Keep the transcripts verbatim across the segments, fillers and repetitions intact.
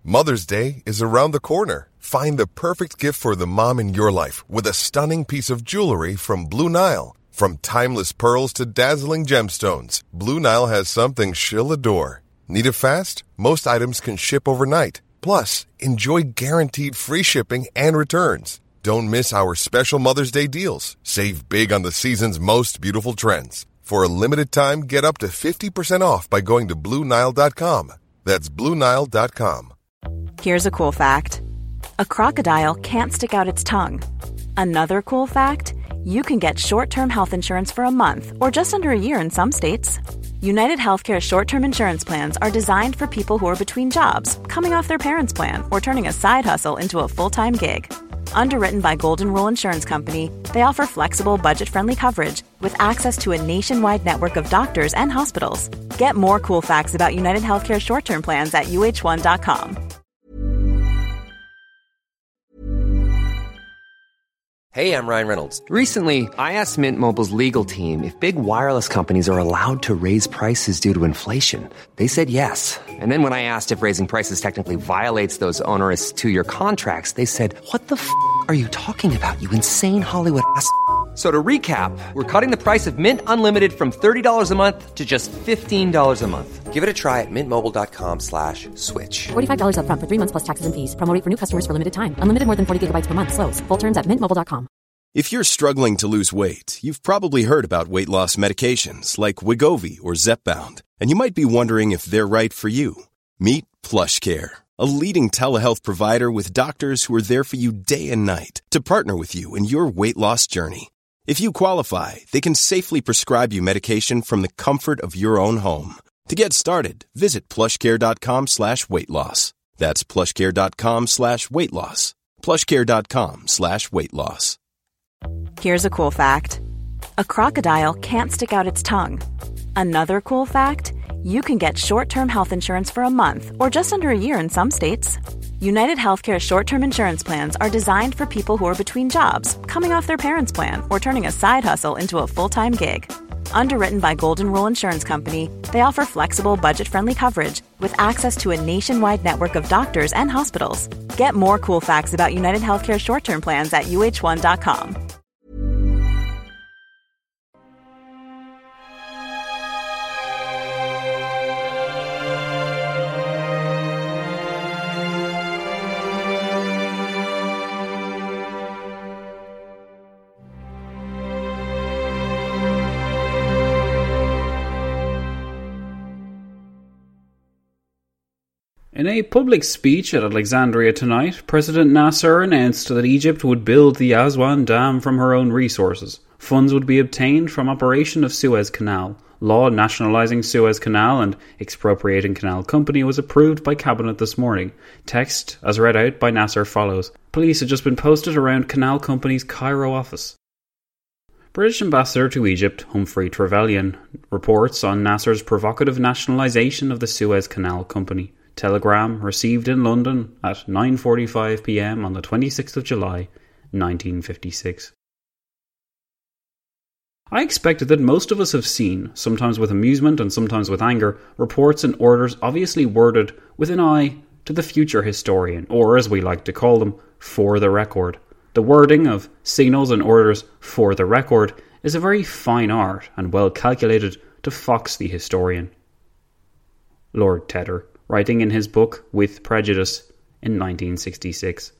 Mother's Day is around the corner. Find the perfect gift for the mom in your life with a stunning piece of jewelry from Blue Nile. From timeless pearls to dazzling gemstones, Blue Nile has something she'll adore. Need it fast? Most items can ship overnight. Plus, enjoy guaranteed free shipping and returns. Don't miss our special Mother's Day deals. Save big on the season's most beautiful trends. For a limited time, get up to fifty percent off by going to Blue Nile dot com. That's Blue Nile dot com. Here's a cool fact. A crocodile can't stick out its tongue. Another cool fact, you can get short-term health insurance for a month or just under a year in some states. United Healthcare short-term insurance plans are designed for people who are between jobs, coming off their parents' plan, or turning a side hustle into a full-time gig. Underwritten by Golden Rule Insurance Company, they offer flexible, budget-friendly coverage with access to a nationwide network of doctors and hospitals. Get more cool facts about United Healthcare short-term plans at U H one dot com. Hey, I'm Ryan Reynolds. Recently, I asked Mint Mobile's legal team if big wireless companies are allowed to raise prices due to inflation. They said yes. And then when I asked if raising prices technically violates those onerous two-year contracts, they said, what the f*** are you talking about, you insane Hollywood ass f- So to recap, we're cutting the price of Mint Unlimited from thirty dollars a month to just fifteen dollars a month. Give it a try at mintmobile.com slash switch. forty-five dollars up front for three months plus taxes and fees. Promo rate for new customers for limited time. Unlimited more than forty gigabytes per month. Slows full terms at mint mobile dot com. If you're struggling to lose weight, you've probably heard about weight loss medications like Wegovy or Zepbound, and you might be wondering if they're right for you. Meet PlushCare, a leading telehealth provider with doctors who are there for you day and night to partner with you in your weight loss journey. If you qualify, they can safely prescribe you medication from the comfort of your own home. To get started, visit plushcare.com slash weight loss. That's plushcare.com slash weight loss. plushcare.com slash weight loss. Here's a cool fact. A crocodile can't stick out its tongue. Another cool fact, you can get short-term health insurance for a month or just under a year in some states. United Healthcare short-term insurance plans are designed for people who are between jobs, coming off their parents' plan, or turning a side hustle into a full-time gig. Underwritten by Golden Rule Insurance Company, they offer flexible, budget-friendly coverage with access to a nationwide network of doctors and hospitals. Get more cool facts about United Healthcare short-term plans at U H one dot com. In a public speech at Alexandria tonight, President Nasser announced that Egypt would build the Aswan Dam from her own resources. Funds would be obtained from operation of Suez Canal. Law nationalising Suez Canal and expropriating Canal Company was approved by Cabinet this morning. Text, as read out by Nasser, follows. Police had just been posted around Canal Company's Cairo office. British Ambassador to Egypt, Humphrey Trevelyan, reports on Nasser's provocative nationalisation of the Suez Canal Company. Telegram received in London at nine forty-five p m on the twenty-sixth of July, nineteen fifty-six. I expected that most of us have seen, sometimes with amusement and sometimes with anger, reports and orders obviously worded with an eye to the future historian, or as we like to call them, for the record. The wording of signals and orders for the record is a very fine art and well calculated to fox the historian. Lord Tedder, writing in his book With Prejudice in nineteen sixty-six.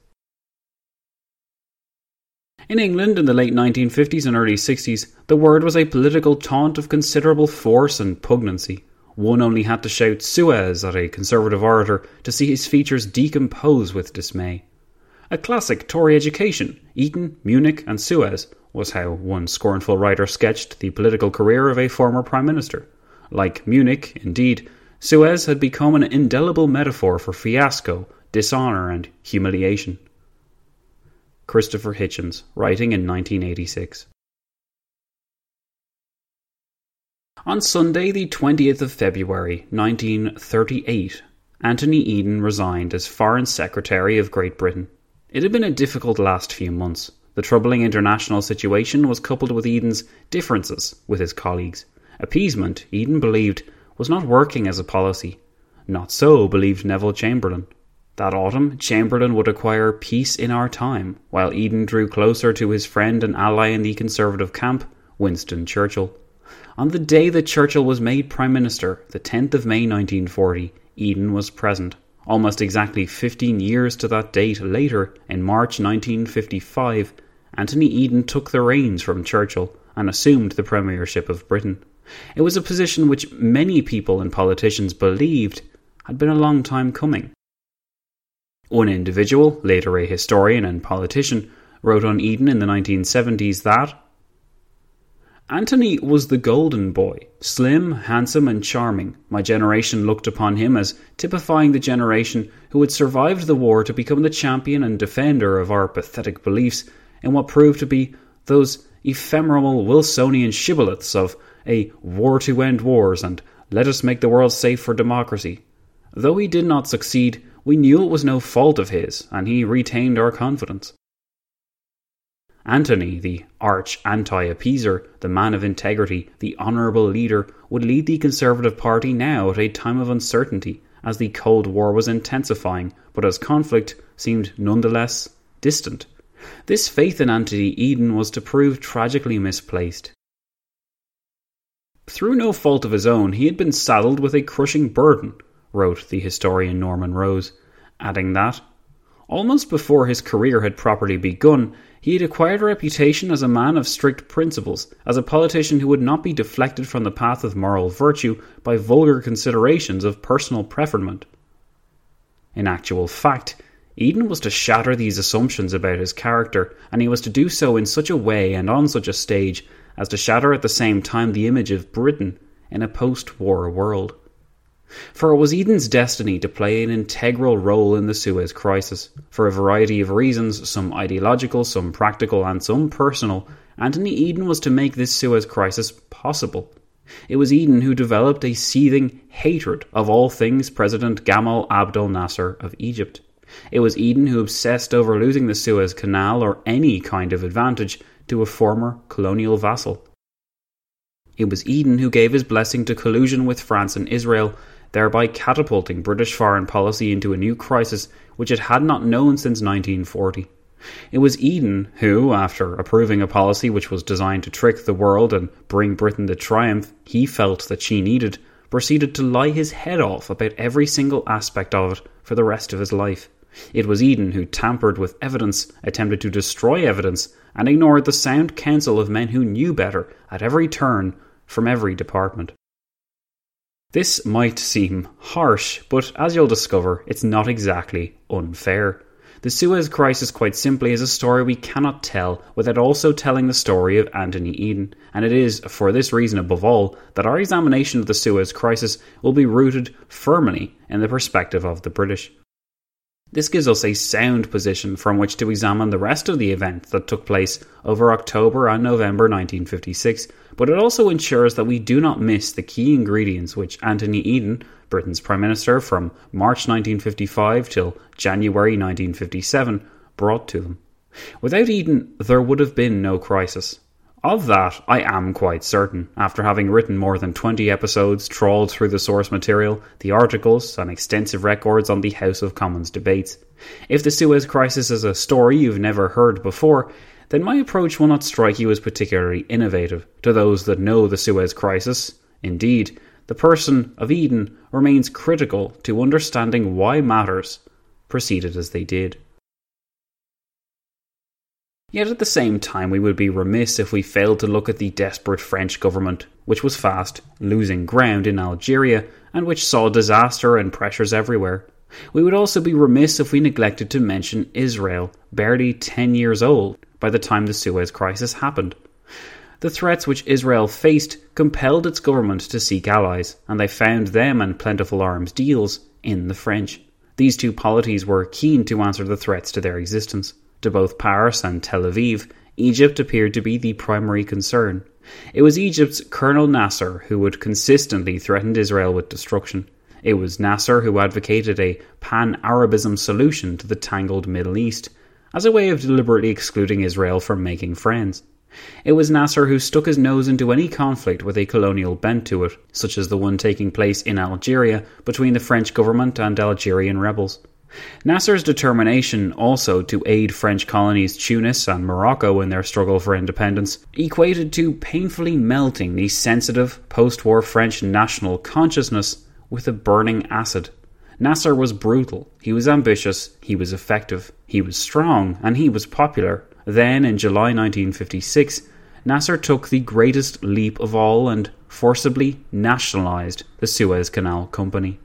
In England in the late nineteen fifties and early sixties, the word was a political taunt of considerable force and pugnancy. One only had to shout Suez at a Conservative orator to see his features decompose with dismay. A classic Tory education, Eton, Munich and Suez, was how one scornful writer sketched the political career of a former Prime Minister. Like Munich, indeed, Suez had become an indelible metaphor for fiasco, dishonour and humiliation. Christopher Hitchens, writing in nineteen eighty-six. On Sunday, the twentieth of February, nineteen thirty-eight, Anthony Eden resigned as Foreign Secretary of Great Britain. It had been a difficult last few months. The troubling international situation was coupled with Eden's differences with his colleagues. Appeasement, Eden believed, was not working as a policy. Not so, believed Neville Chamberlain. That autumn, Chamberlain would acquire peace in our time, while Eden drew closer to his friend and ally in the Conservative camp, Winston Churchill. On the day that Churchill was made Prime Minister, the tenth of May nineteen forty, Eden was present. Almost exactly fifteen years to that date later, in March nineteen fifty-five, Anthony Eden took the reins from Churchill and assumed the premiership of Britain. It was a position which many people and politicians believed had been a long time coming. One individual, later a historian and politician, wrote on Eden in the nineteen seventies that Anthony was the golden boy, slim, handsome and charming. My generation looked upon him as typifying the generation who had survived the war to become the champion and defender of our pathetic beliefs in what proved to be those ephemeral Wilsonian shibboleths of a war to end wars and let us make the world safe for democracy. Though he did not succeed, we knew it was no fault of his, and he retained our confidence. Anthony, the arch anti-appeaser, the man of integrity, the honourable leader, would lead the Conservative Party now at a time of uncertainty, as the Cold War was intensifying, but as conflict seemed nonetheless distant. This faith in Anthony Eden was to prove tragically misplaced. Through no fault of his own, he had been saddled with a crushing burden, wrote the historian Norman Rose, adding that, almost before his career had properly begun, he had acquired a reputation as a man of strict principles, as a politician who would not be deflected from the path of moral virtue by vulgar considerations of personal preferment. In actual fact, Eden was to shatter these assumptions about his character, and he was to do so in such a way and on such a stage as to shatter at the same time the image of Britain in a post-war world. For it was Eden's destiny to play an integral role in the Suez Crisis. For a variety of reasons, some ideological, some practical and some personal, Anthony Eden was to make this Suez Crisis possible. It was Eden who developed a seething hatred of all things President Gamal Abdel Nasser of Egypt. It was Eden who obsessed over losing the Suez Canal or any kind of advantage to a former colonial vassal. It was Eden who gave his blessing to collusion with France and Israel, thereby catapulting British foreign policy into a new crisis which it had not known since nineteen forty. It was Eden who, after approving a policy which was designed to trick the world and bring Britain the triumph he felt that she needed, proceeded to lie his head off about every single aspect of it for the rest of his life. It was Eden who tampered with evidence, attempted to destroy evidence, and ignored the sound counsel of men who knew better at every turn from every department. This might seem harsh, but as you'll discover, it's not exactly unfair. The Suez Crisis quite simply is a story we cannot tell without also telling the story of Anthony Eden, and it is, for this reason above all, that our examination of the Suez Crisis will be rooted firmly in the perspective of the British. This gives us a sound position from which to examine the rest of the event that took place over October and November nineteen fifty-six, but it also ensures that we do not miss the key ingredients which Anthony Eden, Britain's Prime Minister from March nineteen fifty-five till January nineteen fifty-seven, brought to them. Without Eden, there would have been no crisis. Of that, I am quite certain, after having written more than twenty episodes, trawled through the source material, the articles, and extensive records on the House of Commons debates. If the Suez Crisis is a story you've never heard before, then my approach will not strike you as particularly innovative. To those that know the Suez Crisis, indeed, the person of Eden remains critical to understanding why matters proceeded as they did. Yet at the same time we would be remiss if we failed to look at the desperate French government, which was fast losing ground in Algeria and which saw disaster and pressures everywhere. We would also be remiss if we neglected to mention Israel, barely ten years old by the time the Suez Crisis happened. The threats which Israel faced compelled its government to seek allies, and they found them and plentiful arms deals in the French. These two polities were keen to answer the threats to their existence. To both Paris and Tel Aviv, Egypt appeared to be the primary concern. It was Egypt's Colonel Nasser who had consistently threatened Israel with destruction. It was Nasser who advocated a pan-Arabism solution to the tangled Middle East, as a way of deliberately excluding Israel from making friends. It was Nasser who stuck his nose into any conflict with a colonial bent to it, such as the one taking place in Algeria between the French government and Algerian rebels. Nasser's determination also to aid French colonies Tunis and Morocco in their struggle for independence equated to painfully melting the sensitive post-war French national consciousness with a burning acid. Nasser was brutal, he was ambitious, he was effective, he was strong, and he was popular. Then, in July nineteen fifty-six, Nasser took the greatest leap of all and forcibly nationalised the Suez Canal Company.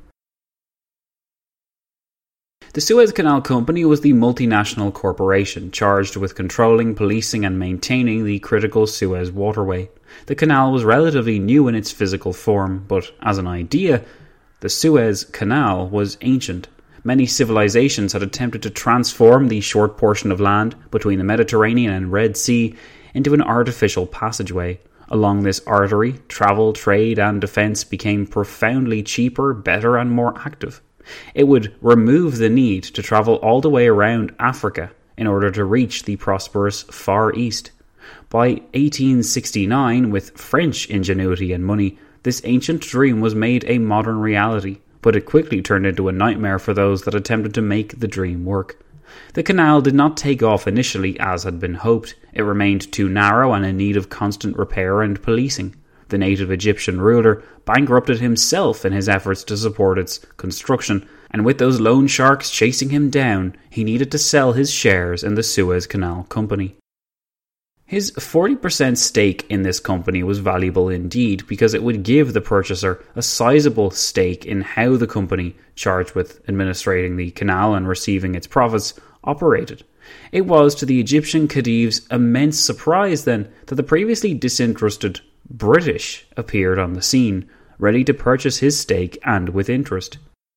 The Suez Canal Company was the multinational corporation charged with controlling, policing and maintaining the critical Suez waterway. The canal was relatively new in its physical form, but as an idea, the Suez Canal was ancient. Many civilizations had attempted to transform the short portion of land between the Mediterranean and Red Sea into an artificial passageway. Along this artery, travel, trade and defence became profoundly cheaper, better and more active. It would remove the need to travel all the way around Africa in order to reach the prosperous Far East. By eighteen sixty-nine, with French ingenuity and money, this ancient dream was made a modern reality, but it quickly turned into a nightmare for those that attempted to make the dream work. The canal did not take off initially as had been hoped. It remained too narrow and in need of constant repair and policing. The native Egyptian ruler bankrupted himself in his efforts to support its construction, and with those loan sharks chasing him down, he needed to sell his shares in the Suez Canal Company. His forty percent stake in this company was valuable indeed because it would give the purchaser a sizable stake in how the company, charged with administrating the canal and receiving its profits, operated. It was to the Egyptian Khedive's immense surprise then that the previously disinterested British appeared on the scene, ready to purchase his stake and with interest.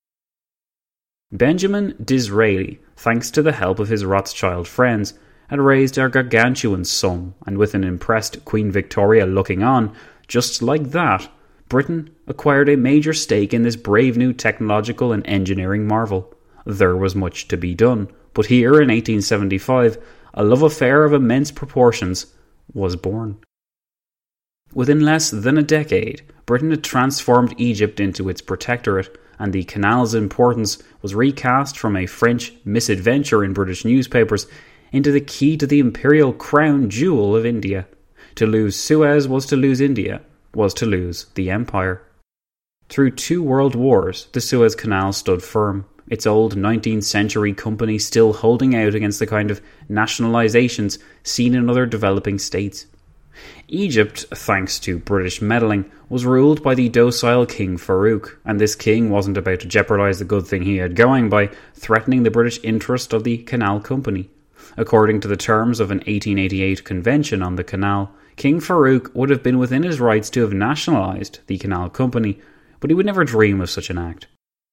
Benjamin Disraeli, thanks to the help of his Rothschild friends, had raised a gargantuan sum, and with an impressed Queen Victoria looking on, just like that, Britain acquired a major stake in this brave new technological and engineering marvel. There was much to be done, but here in eighteen seventy-five, a love affair of immense proportions was born. Within less than a decade, Britain had transformed Egypt into its protectorate, and the canal's importance was recast from a French misadventure in British newspapers into the key to the imperial crown jewel of India. To lose Suez was to lose India, was to lose the empire. Through two world wars, the Suez Canal stood firm, its old nineteenth century company still holding out against the kind of nationalisations seen in other developing states. Egypt, thanks to British meddling, was ruled by the docile King Farouk, and this king wasn't about to jeopardise the good thing he had going by threatening the British interest of the Canal Company. According to the terms of an eighteen eighty-eight convention on the canal, King Farouk would have been within his rights to have nationalised the Canal Company, but he would never dream of such an act.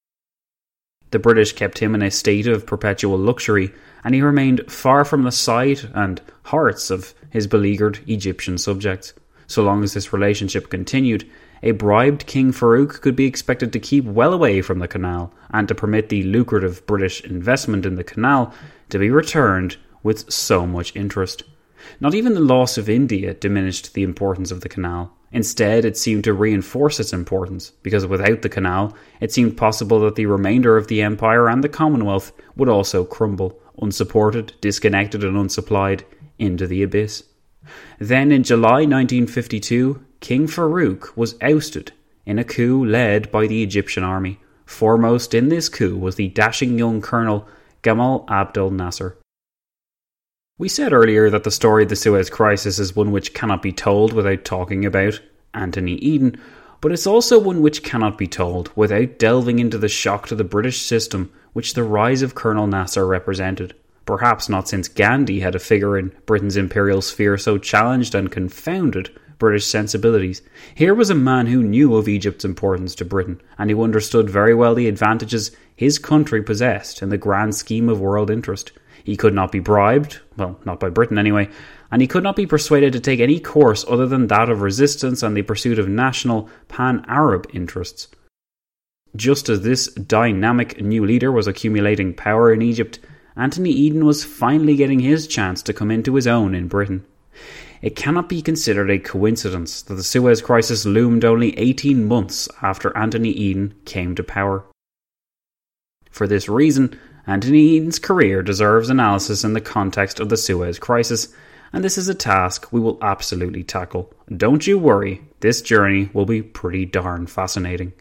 The British kept him in a state of perpetual luxury, and he remained far from the sight and hearts of his beleaguered Egyptian subjects. So long as this relationship continued, a bribed King Farouk could be expected to keep well away from the canal and to permit the lucrative British investment in the canal to be returned with so much interest. Not even the loss of India diminished the importance of the canal. Instead, it seemed to reinforce its importance, because without the canal, it seemed possible that the remainder of the empire and the Commonwealth would also crumble, unsupported, disconnected and unsupplied, into the abyss. Then in July nineteen fifty-two, King Farouk was ousted in a coup led by the Egyptian army. Foremost in this coup was the dashing young colonel Gamal Abdel Nasser. We said earlier that the story of the Suez Crisis is one which cannot be told without talking about Anthony Eden, but it's also one which cannot be told without delving into the shock to the British system which the rise of Colonel Nasser represented. Perhaps not since Gandhi had a figure in Britain's imperial sphere so challenged and confounded British sensibilities. Here was a man who knew of Egypt's importance to Britain, and who understood very well the advantages his country possessed in the grand scheme of world interest. He could not be bribed, well, not by Britain anyway, and he could not be persuaded to take any course other than that of resistance and the pursuit of national pan-Arab interests. Just as this dynamic new leader was accumulating power in Egypt, Anthony Eden was finally getting his chance to come into his own in Britain. It cannot be considered a coincidence that the Suez Crisis loomed only eighteen months after Anthony Eden came to power. For this reason, Anthony Eden's career deserves analysis in the context of the Suez Crisis, and this is a task we will absolutely tackle. Don't you worry, this journey will be pretty darn fascinating.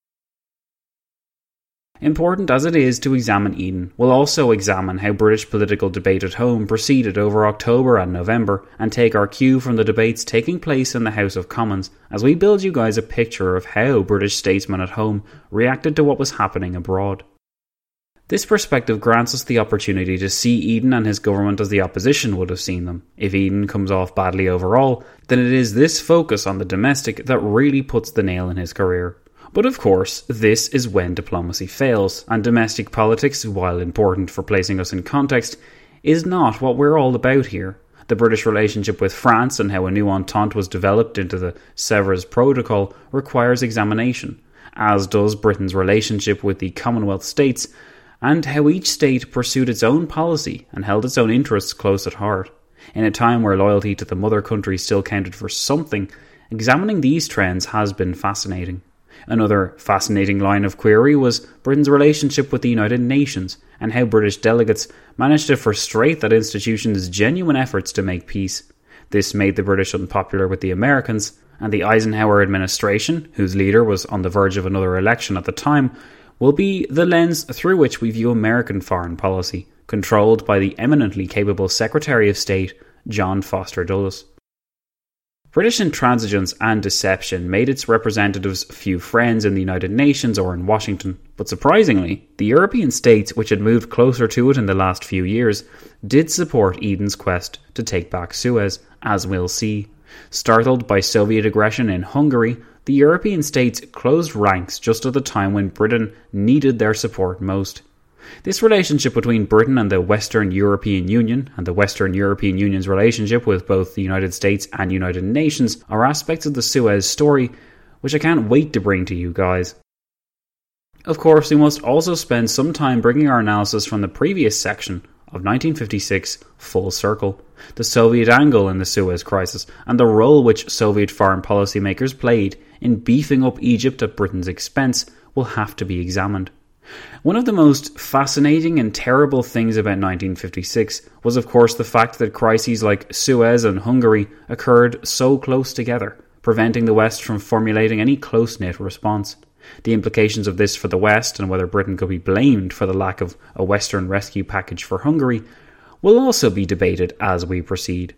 Important as it is to examine Eden, we'll also examine how British political debate at home proceeded over October and November, and take our cue from the debates taking place in the House of Commons as we build you guys a picture of how British statesmen at home reacted to what was happening abroad. This perspective grants us the opportunity to see Eden and his government as the opposition would have seen them. If Eden comes off badly overall, then it is this focus on the domestic that really puts the nail in his career. But of course, this is when diplomacy fails, and domestic politics, while important for placing us in context, is not what we're all about here. The British relationship with France and how a new entente was developed into the Sèvres Protocol requires examination, as does Britain's relationship with the Commonwealth states, and how each state pursued its own policy and held its own interests close at heart. In a time where loyalty to the mother country still counted for something, examining these trends has been fascinating. Another fascinating line of query was Britain's relationship with the United Nations, and how British delegates managed to frustrate that institution's genuine efforts to make peace. This made the British unpopular with the Americans, and the Eisenhower administration, whose leader was on the verge of another election at the time, will be the lens through which we view American foreign policy, controlled by the eminently capable Secretary of State, John Foster Dulles. British intransigence and deception made its representatives few friends in the United Nations or in Washington, but surprisingly, the European states which had moved closer to it in the last few years did support Eden's quest to take back Suez, as we'll see. Startled by Soviet aggression in Hungary, the European states closed ranks just at the time when Britain needed their support most. This relationship between Britain and the Western European Union, and the Western European Union's relationship with both the United States and United Nations, are aspects of the Suez story which I can't wait to bring to you guys. Of course, we must also spend some time bringing our analysis from the previous section of nineteen fifty-six full circle, the Soviet angle in the Suez Crisis, and the role which Soviet foreign policy makers played in beefing up Egypt at Britain's expense will have to be examined. One of the most fascinating and terrible things about nineteen fifty-six was of course the fact that crises like Suez and Hungary occurred so close together, preventing the West from formulating any close-knit response. The implications of this for the West, and whether Britain could be blamed for the lack of a Western rescue package for Hungary, will also be debated as we proceed.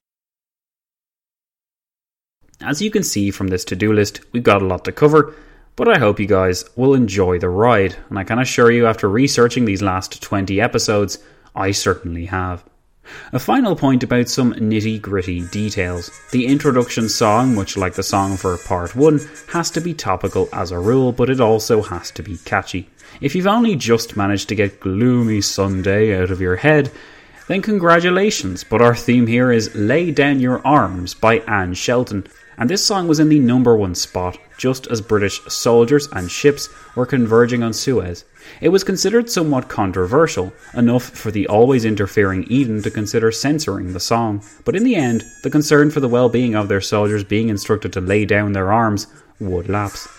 As you can see from this to-do list, we've got a lot to cover, but I hope you guys will enjoy the ride, and I can assure you after researching these last twenty episodes, I certainly have. A final point about some nitty-gritty details. The introduction song, much like the song for part one, has to be topical as a rule, but it also has to be catchy. If you've only just managed to get Gloomy Sunday out of your head, then congratulations, but our theme here is Lay Down Your Arms by Anne Shelton, and this song was in the number one spot, just as British soldiers and ships were converging on Suez. It was considered somewhat controversial, enough for the always interfering Eden to consider censoring the song, but in the end, the concern for the well-being of their soldiers being instructed to lay down their arms would lapse.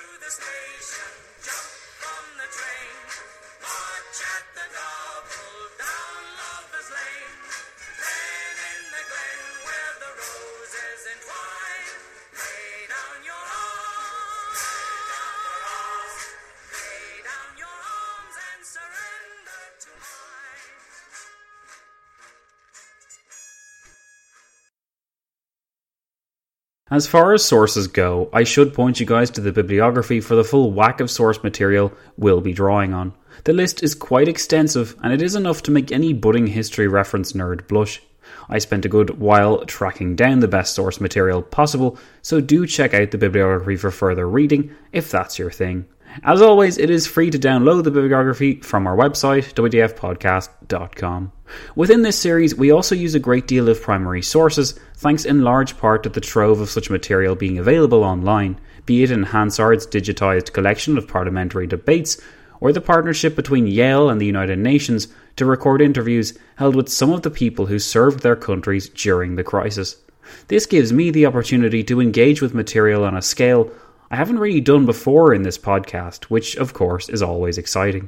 As far as sources go, I should point you guys to the bibliography for the full whack of source material we'll be drawing on. The list is quite extensive, and it is enough to make any budding history reference nerd blush. I spent a good while tracking down the best source material possible, so do check out the bibliography for further reading if that's your thing. As always, it is free to download the bibliography from our website, w d f podcast dot com. Within this series, we also use a great deal of primary sources, thanks in large part to the trove of such material being available online, be it in Hansard's digitised collection of parliamentary debates, or the partnership between Yale and the United Nations to record interviews held with some of the people who served their countries during the crisis. This gives me the opportunity to engage with material on a scale I haven't really done before in this podcast, which of course is always exciting.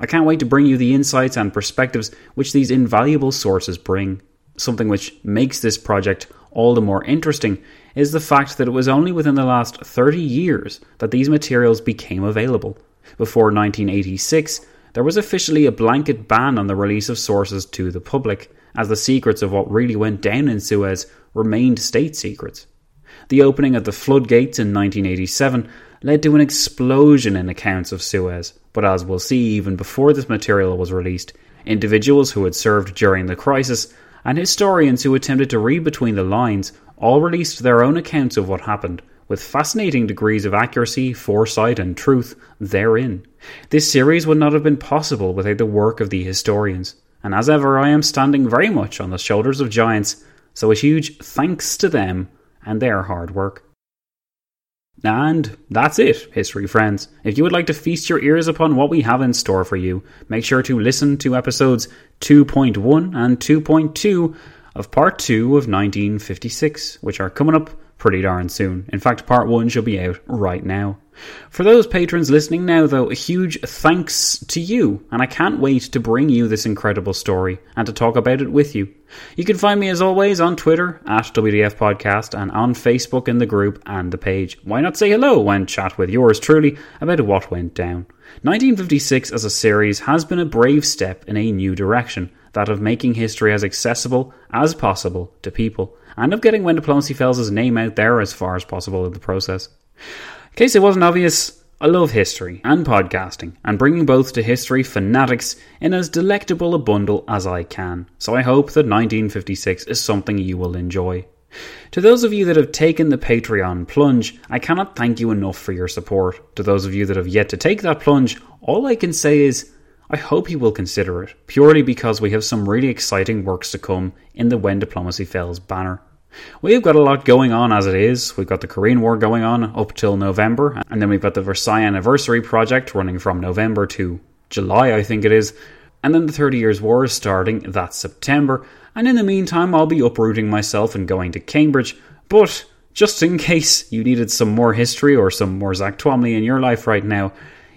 I can't wait to bring you the insights and perspectives which these invaluable sources bring. Something which makes this project all the more interesting is the fact that it was only within the last thirty years that these materials became available. Before nineteen eighty-six, there was officially a blanket ban on the release of sources to the public, as the secrets of what really went down in Suez remained state secrets. The opening of the floodgates in nineteen eighty-seven led to an explosion in accounts of Suez, but as we'll see even before this material was released, individuals who had served during the crisis and historians who attempted to read between the lines all released their own accounts of what happened, with fascinating degrees of accuracy, foresight and truth therein. This series would not have been possible without the work of the historians, and as ever I am standing very much on the shoulders of giants, so a huge thanks to them and their hard work. And that's it, history friends. If you would like to feast your ears upon what we have in store for you, make sure to listen to episodes two point one and two point two of part two of nineteen fifty-six, which are coming up pretty darn soon. In fact, part one should be out right now. For those patrons listening now, though, a huge thanks to you, and I can't wait to bring you this incredible story and to talk about it with you. You can find me as always on Twitter at W D F Podcast and on Facebook in the group and the page. Why not say hello and chat with yours truly about what went down? nineteen fifty-six as a series has been a brave step in a new direction, that of making history as accessible as possible to people, and of getting When Diplomacy Fails' name out there as far as possible in the process. In case it wasn't obvious, I love history and podcasting, and bringing both to history fanatics in as delectable a bundle as I can, so I hope that nineteen fifty-six is something you will enjoy. To those of you that have taken the Patreon plunge, I cannot thank you enough for your support. To those of you that have yet to take that plunge, all I can say is, I hope you will consider it, purely because we have some really exciting works to come in the When Diplomacy Fails banner. We've got a lot going on as it is. We've got the Korean War going on up till November, and then we've got the Versailles Anniversary project running from November to July, I think it is, and then the Thirty Years' War is starting that September, and in the meantime I'll be uprooting myself and going to Cambridge, but just in case you needed some more history or some more Zach Twomley in your life right now,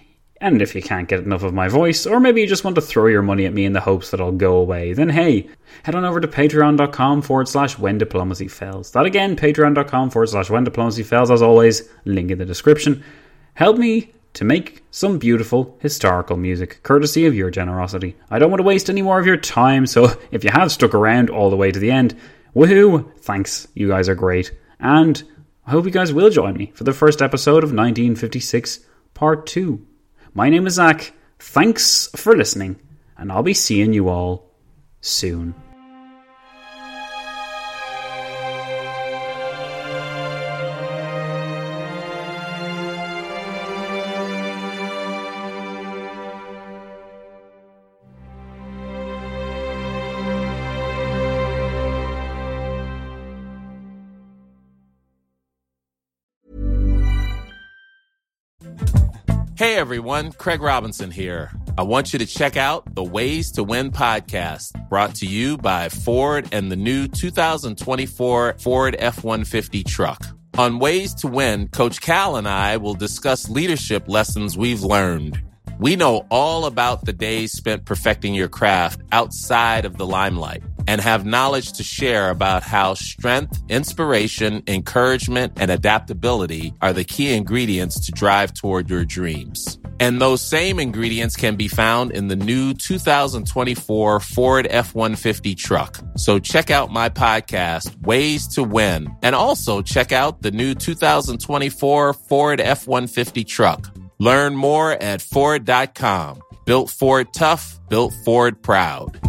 and if you can't get enough of my voice, or maybe you just want to throw your money at me in the hopes that I'll go away, then hey, head on over to patreon.com forward slash when diplomacy fails. That again, patreon.com forward slash when diplomacy fails, as always, link in the description. Help me to make some beautiful historical music, courtesy of your generosity. I don't want to waste any more of your time, so if you have stuck around all the way to the end, woohoo, thanks, you guys are great. And I hope you guys will join me for the first episode of nineteen fifty-six, part two. My name is Zach, thanks for listening, and I'll be seeing you all soon. Hey everyone, Craig Robinson here. I want you to check out the Ways to Win podcast, brought to you by Ford and the new two thousand twenty-four Ford F one fifty truck. On Ways to Win, Coach Cal and I will discuss leadership lessons we've learned. We know all about the days spent perfecting your craft outside of the limelight and have knowledge to share about how strength, inspiration, encouragement, and adaptability are the key ingredients to drive toward your dreams. And those same ingredients can be found in the new two thousand twenty-four Ford F one fifty truck. So check out my podcast, Ways to Win, and also check out the new two thousand twenty-four Ford F one fifty truck. Learn more at Ford dot com. Built Ford tough, built Ford proud.